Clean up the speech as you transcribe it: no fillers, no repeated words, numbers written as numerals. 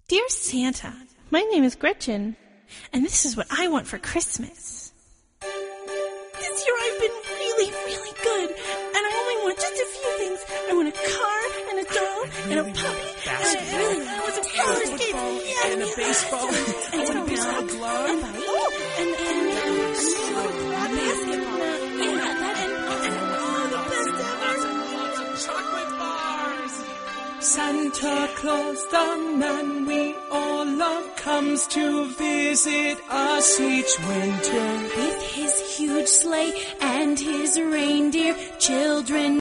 Dear Santa, my name is Gretchen, and this is what I want for Christmas. This year I've been really, really good, and I only want just a few things. I want a car, and a doll, and a puppy, and I want some roller skates, and a baseball, and a baseball glove, and a basketball, and the best ever. chocolate bars. Santa Claus, the man we all love, comes to visit us each winter. With his huge sleigh and his reindeer, children